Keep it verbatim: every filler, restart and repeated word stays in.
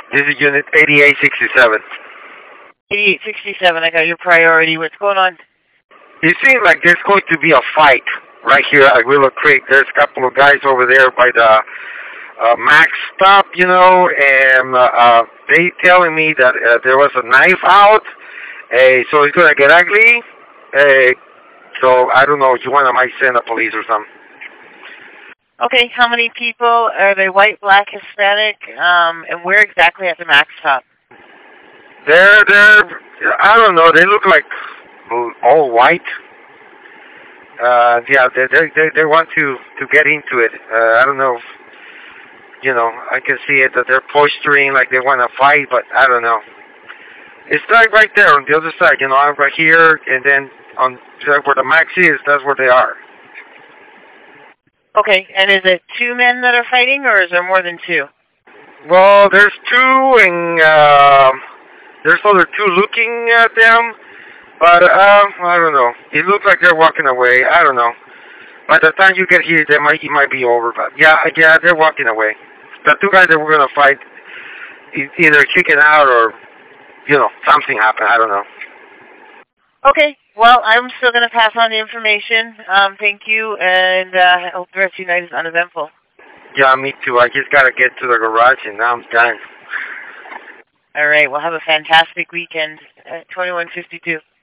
This is Unit eighty-eight sixty-seven. eighty-eight sixty-seven, I got your priority. What's going on? It seems like there's going to be a fight right here at Willow Creek. There's a couple of guys over there by the uh, Max stop, you know, and uh, uh, they telling me that uh, there was a knife out, uh, so it's going to get ugly. Uh, so I don't know, you want to might send the police or something. Okay, how many people? Are they white, black, Hispanic? Um, and where exactly at the Max stop? They're, they're, I don't know, they look like all white. Uh, yeah, they, they, they, they want to, to get into it. Uh, I don't know if, you know, I can see it that they're posturing like they want to fight, but I don't know. It's like right there on the other side, you know, I'm right here, and then on where the Max is, that's where they are. Okay, and is it two men that are fighting, or is there more than two? Well, there's two, and uh, there's other two looking at them, but uh, I don't know. It looks like they're walking away. I don't know. By the time you get here, they might it might be over. But yeah, yeah, they're walking away. The two guys that were gonna fight, either chicken out or, you know, something happened. I don't know. Okay, well, I'm still going to pass on the information. Um, thank you, and uh, I hope the rest of your night is uneventful. Yeah, me too. I just got to get to the garage, and now I'm done. All right, well, have a fantastic weekend at twenty-one fifty-two.